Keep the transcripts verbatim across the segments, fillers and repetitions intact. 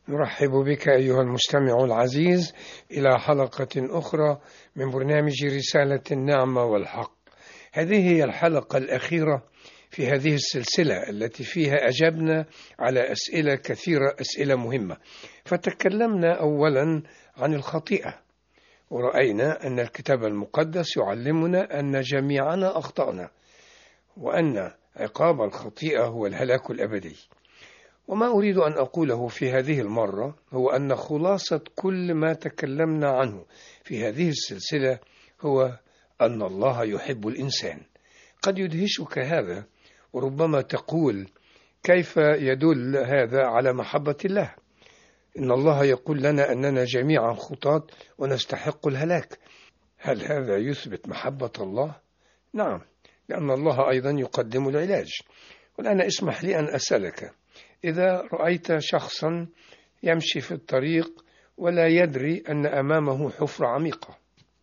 نرحب بك أيها المستمع العزيز إلى حلقة أخرى من برنامج رسالة النعمة والحق. هذه هي الحلقة الأخيرة في هذه السلسلة التي فيها أجبنا على أسئلة كثيرة، أسئلة مهمة. فتكلمنا أولا عن الخطيئة، ورأينا أن الكتاب المقدس يعلمنا أن جميعنا أخطأنا، وأن عقاب الخطيئة هو الهلاك الأبدي. وما أريد أن أقوله في هذه المرة هو أن خلاصة كل ما تكلمنا عنه في هذه السلسلة هو أن الله يحب الإنسان. قد يدهشك هذا، وربما تقول: كيف يدل هذا على محبة الله؟ إن الله يقول لنا أننا جميعا خطاة ونستحق الهلاك. هل هذا يثبت محبة الله؟ نعم، لأن الله أيضا يقدم العلاج. والآن اسمح لي أن أسألك: إذا رأيت شخصا يمشي في الطريق ولا يدري أن أمامه حفرة عميقة،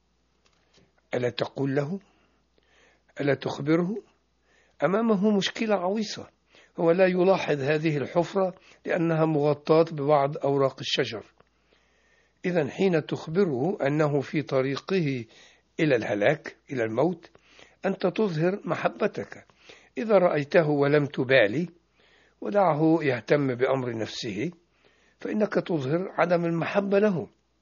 ألا تقول له؟ ألا تخبره؟ أمامه مشكلة عويصة، هو لا يلاحظ هذه الحفرة لأنها مغطاة ببعض أوراق الشجر. إذن حين تخبره أنه في طريقه إلى الهلاك، إلى الموت، أنت تظهر محبتك. إذا رأيته ولم تبالي ودعه يهتم بأمر نفسه، فإنك تظهر عدم المحبة له.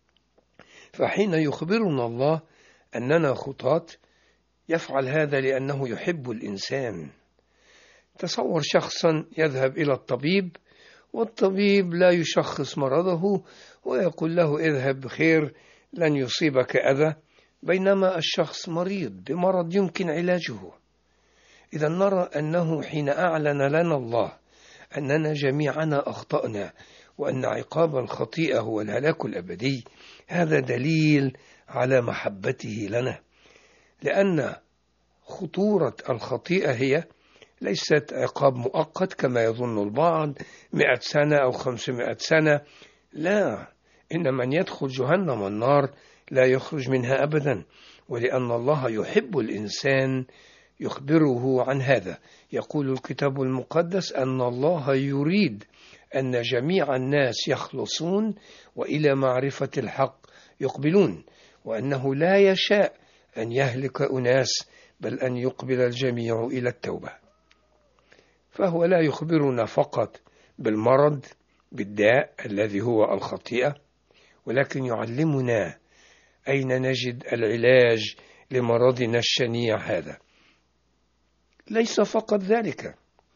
فحين يخبرنا الله أننا خطاة يفعل هذا لأنه يحب الإنسان. تصور شخصا يذهب إلى الطبيب، والطبيب لا يشخص مرضه ويقول له: اذهب بخير، لن يصيبك أذى، بينما الشخص مريض بمرض يمكن علاجه. إذا نرى أنه حين أعلن لنا الله أننا جميعنا أخطأنا وأن عقاب الخطيئة هو الهلاك الأبدي، هذا دليل على محبته لنا، لأن خطورة الخطيئة هي ليست عقاب مؤقت كما يظن البعض، مئة سنة أو خمسمائة سنة. لا، إن من يدخل جهنم النار لا يخرج منها أبدا، ولأن الله يحب الإنسان يخبره عن هذا. يقول الكتاب المقدس أن الله يريد أن جميع الناس يخلصون وإلى معرفة الحق يقبلون، وأنه لا يشاء أن يهلك أناس بل أن يقبل الجميع إلى التوبة. فهو لا يخبرنا فقط بالمرض، بالداء الذي هو الخطيئة، ولكن يعلمنا أين نجد العلاج لمرضنا الشنيع هذا. ليس فقط ذلك،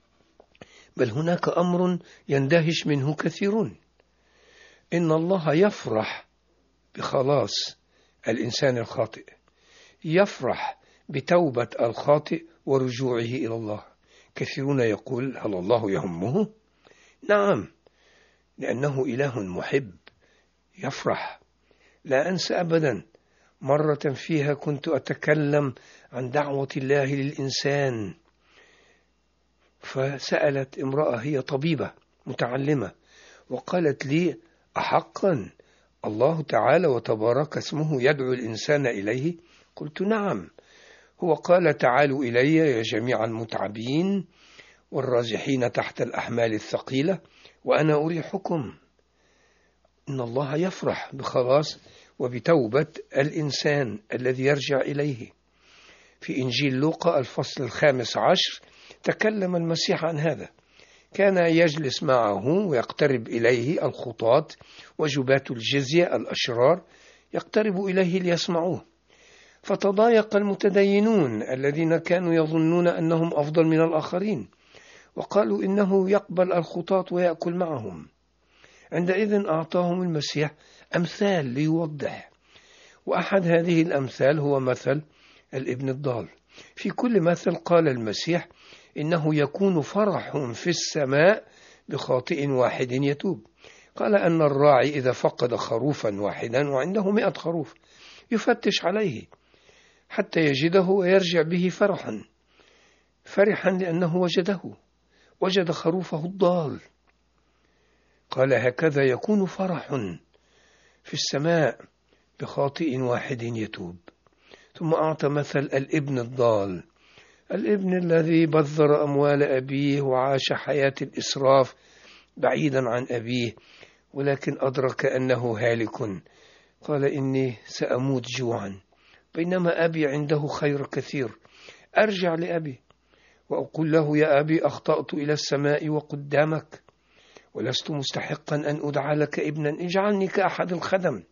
بل هناك أمر يندهش منه كثيرون: إن الله يفرح بخلاص الإنسان الخاطئ، يفرح بتوبة الخاطئ ورجوعه إلى الله. كثيرون يقول: هل الله يهمه؟ نعم، لأنه إله محب يفرح. لا أنسى أبدا مرة فيها كنت أتكلم عن دعوة الله للإنسان، فسألت امرأة هي طبيبة متعلمة وقالت لي: أحقا الله تعالى وتبارك اسمه يدعو الإنسان إليه؟ قلت: نعم، هو قال: تعالوا إلي يا جميع المتعبين والرازحين تحت الأحمال الثقيلة وأنا أريحكم. إن الله يفرح بخلاص وبتوبة الإنسان الذي يرجع إليه. في إنجيل لوقا الفصل الخامس عشر تكلم المسيح عن هذا. كان يجلس معه ويقترب إليه الخطاة وجبات الجزية الأشرار، يقترب إليه ليسمعوه. فتضايق المتدينون الذين كانوا يظنون أنهم أفضل من الآخرين، وقالوا إنه يقبل الخطاة ويأكل معهم. عندئذ أعطاهم المسيح أمثال ليوضح، وأحد هذه الأمثال هو مثل الابن الضال. في كل مثل قال المسيح إنه يكون فرح في السماء بخاطئ واحد يتوب. قال أن الراعي إذا فقد خروفا واحدا وعنده مئة خروف يفتش عليه حتى يجده ويرجع به فرحا فرحا لأنه وجده وجد خروفه الضال. قال: هكذا يكون فرح في السماء بخاطئ واحد يتوب. ثم أعطى مثل الابن الضال، الابن الذي بذر أموال أبيه وعاش حياة الإسراف بعيدا عن أبيه، ولكن أدرك أنه هالك، قال إني سأموت جوعا، بينما أبي عنده خير كثير. أرجع لأبي وأقول له: يا أبي، أخطأت إلى السماء وقدامك، ولست مستحقا أن أدعى لك ابنا، اجعلني كأحد الخدم.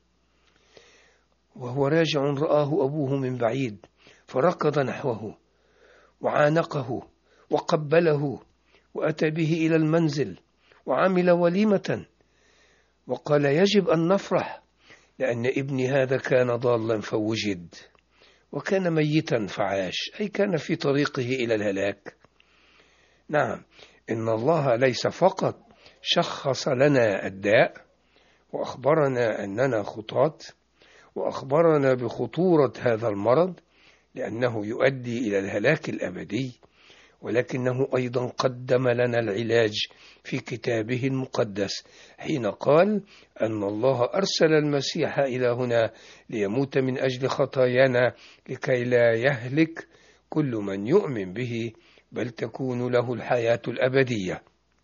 وهو راجع رآه أبوه من بعيد، فركض نحوه وعانقه وقبله، وأتى به إلى المنزل وعمل وليمة، وقال: يجب أن نفرح، لأن ابني هذا كان ضالا فوجد، وكان ميتا فعاش، أي كان في طريقه إلى الهلاك. نعم، إن الله ليس فقط شخص لنا الداء وأخبرنا أننا خطاة، وأخبرنا بخطورة هذا المرض لأنه يؤدي إلى الهلاك الأبدي، ولكنه أيضا قدم لنا العلاج في كتابه المقدس، حين قال أن الله أرسل المسيح إلى هنا ليموت من أجل خطايانا، لكي لا يهلك كل من يؤمن به، بل تكون له الحياة الأبدية.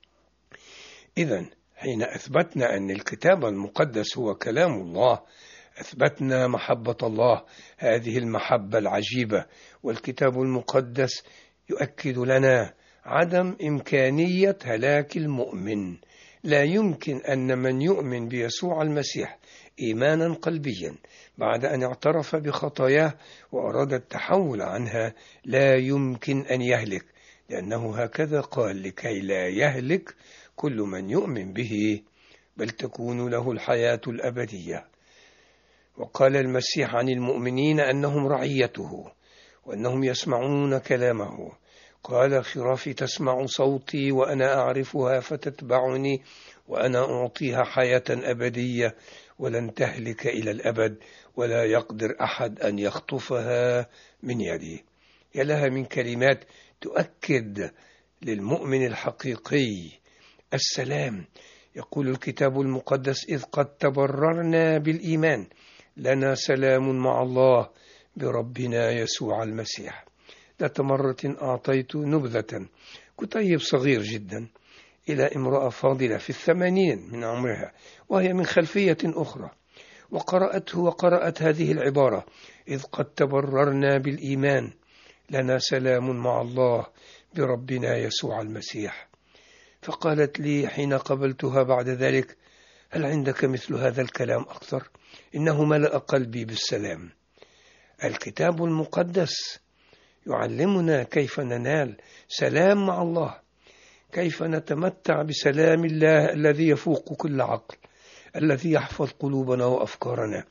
إذن حين أثبتنا أن الكتاب المقدس هو كلام الله، أثبتنا محبة الله، هذه المحبة العجيبة. والكتاب المقدس يؤكد لنا عدم إمكانية هلاك المؤمن. لا يمكن أن من يؤمن بيسوع المسيح إيمانا قلبيا بعد أن اعترف بخطاياه وأراد التحول عنها، لا يمكن أن يهلك، لأنه هكذا قال: لكي لا يهلك كل من يؤمن به، بل تكون له الحياة الأبدية. وقال المسيح عن المؤمنين أنهم رعيته، وأنهم يسمعون كلامه. قال: خرافي تسمع صوتي، وأنا أعرفها فتتبعني، وأنا أعطيها حياة أبدية، ولن تهلك إلى الأبد، ولا يقدر أحد أن يخطفها من يدي. يا لها من كلمات تؤكد للمؤمن الحقيقي السلام. يقول الكتاب المقدس: إذ قد تبررنا بالإيمان لنا سلام مع الله بربنا يسوع المسيح. ذات مرة أعطيت نبذة، كتيب صغير جدا، إلى امرأة فاضلة في الثمانين من عمرها، وهي من خلفية أخرى، وقرأته وقرأت هذه العبارة: إذ قد تبررنا بالإيمان لنا سلام مع الله بربنا يسوع المسيح. فقالت لي حين قبلتها بعد ذلك: هل عندك مثل هذا الكلام أكثر؟ إنه ملأ قلبي بالسلام. الكتاب المقدس يعلمنا كيف ننال سلام مع الله، كيف نتمتع بسلام الله الذي يفوق كل عقل، الذي يحفظ قلوبنا وأفكارنا.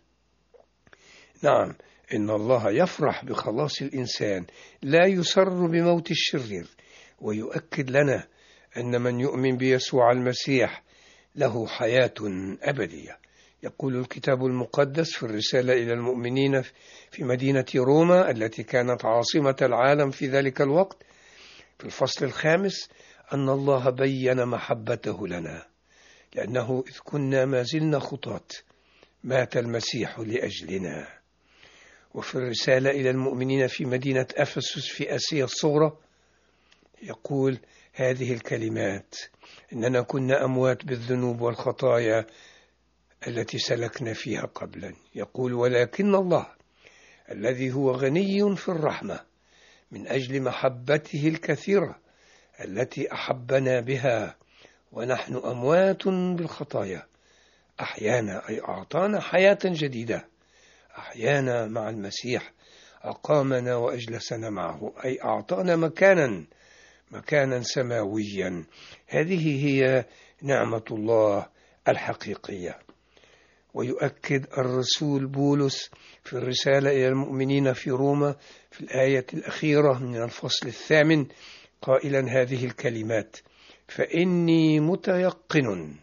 نعم، إن الله يفرح بخلاص الإنسان، لا يسر بموت الشرير، ويؤكد لنا أن من يؤمن بيسوع المسيح له حياة أبدية. يقول الكتاب المقدس في الرسالة إلى المؤمنين في مدينة روما التي كانت عاصمة العالم في ذلك الوقت، في الفصل الخامس، أن الله بيّن محبته لنا، لأنه إذ كنا ما زلنا خطاة مات المسيح لأجلنا. وفي الرسالة إلى المؤمنين في مدينة أفسس في آسيا الصغرى يقول هذه الكلمات: إننا كنا أموات بالذنوب والخطايا التي سلكنا فيها قبلا. يقول: ولكن الله الذي هو غني في الرحمة من أجل محبته الكثيرة التي أحبنا بها ونحن أموات بالخطايا أحيانا، أي أعطانا حياة جديدة، أحيانا مع المسيح، أقامنا وأجلسنا معه، أي أعطانا مكانا مكانا سماويا. هذه هي نعمة الله الحقيقية. ويؤكد الرسول بولس في الرسالة إلى المؤمنين في روما في الآية الأخيرة من الفصل الثامن قائلا هذه الكلمات: فإني متيقن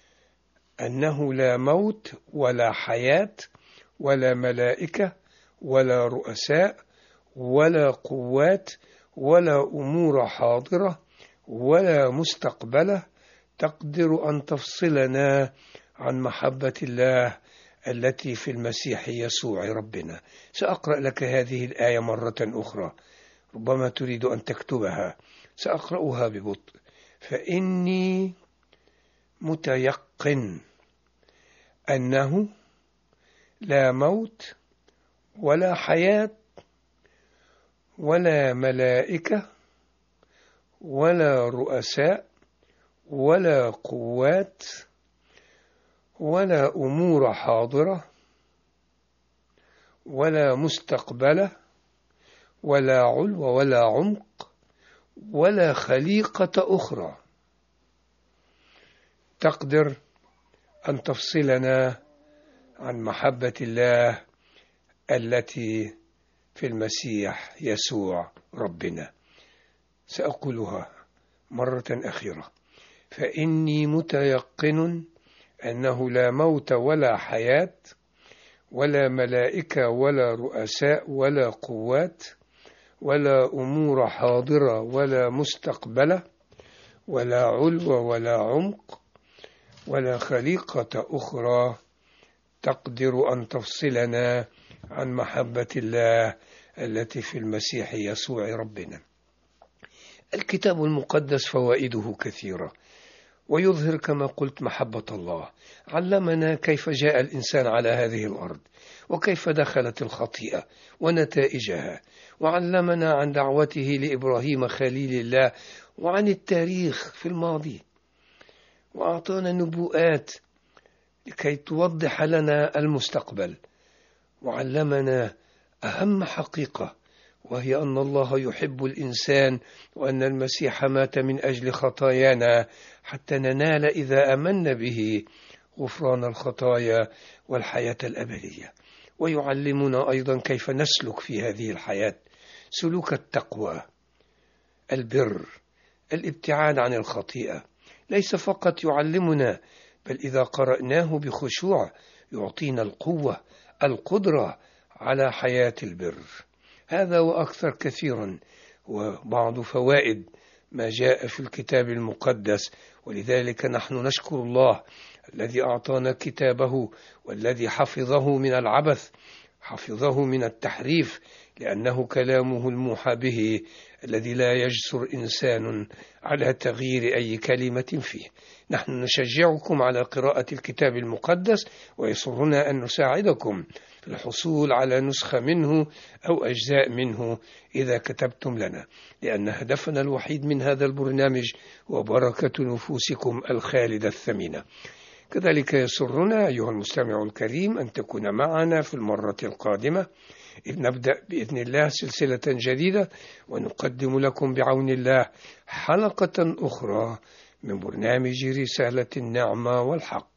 أنه لا موت ولا حياة ولا ملائكة ولا رؤساء ولا قوات ولا أمور حاضرة ولا مستقبلة تقدر أن تفصلنا عن محبة الله التي في المسيح يسوع ربنا. سأقرأ لك هذه الآية مرة أخرى، ربما تريد أن تكتبها، سأقرأها ببطء. فإني متيقن أنه لا موت ولا حياة ولا ملائكة ولا رؤساء ولا قوات ولا أمور حاضرة ولا مستقبلة ولا علو ولا عمق ولا خليقة أخرى تقدر أن تفصلنا عن محبة الله التي في المسيح يسوع ربنا. سأقولها مرة أخيرة: فإني متيقن أنه لا موت ولا حياة ولا ملائكة ولا رؤساء ولا قوات ولا أمور حاضرة ولا مستقبلة ولا علو ولا عمق ولا خليقة أخرى تقدر أن تفصلنا عن محبة الله التي في المسيح يسوع ربنا. الكتاب المقدس فوائده كثيرة، ويظهر كما قلت محبة الله. علمنا كيف جاء الإنسان على هذه الأرض، وكيف دخلت الخطيئة ونتائجها، وعلمنا عن دعوته لإبراهيم خليل الله، وعن التاريخ في الماضي، وأعطانا نبوءات لكي توضح لنا المستقبل، وعلمنا أهم حقيقة، وهي أن الله يحب الإنسان، وأن المسيح مات من أجل خطايانا حتى ننال إذا آمنا به غفران الخطايا والحياة الأبدية. ويعلمنا أيضا كيف نسلك في هذه الحياة سلوك التقوى، البر، الابتعاد عن الخطيئة. ليس فقط يعلمنا، بل إذا قرأناه بخشوع يعطينا القوة، القدرة على حياة البر. هذا وأكثر كثيرا وبعض فوائد ما جاء في الكتاب المقدس. ولذلك نحن نشكر الله الذي أعطانا كتابه، والذي حفظه من العبث، حفظه من التحريف، لأنه كلامه الموحى به الذي لا يجسر إنسان على تغيير أي كلمة فيه. نحن نشجعكم على قراءة الكتاب المقدس، ويسرنا أن نساعدكم في الحصول على نسخة منه أو أجزاء منه إذا كتبتم لنا، لأن هدفنا الوحيد من هذا البرنامج هو بركة نفوسكم الخالدة الثمينة. كذلك يسرنا أيها المستمع الكريم أن تكون معنا في المرة القادمة، إذ نبدأ بإذن الله سلسلة جديدة، ونقدم لكم بعون الله حلقة أخرى من برنامج رسالة النعمة والحق.